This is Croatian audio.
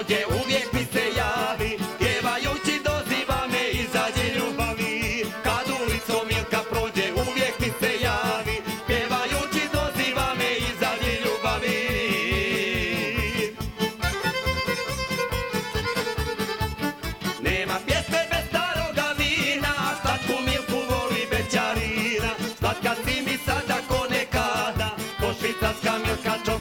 prođe uvijek mi se javi, pjevajući doziva me izađe ljubavi. Kad ulicom Milka prođe uvijek mi se javi, pjevajući doziva me izađe ljubavi. Nema pjesme bez staroga vina, slatku Milku voli bećarina. Slatka si mi sada ko nekada, ko švicarska Milka čokolada.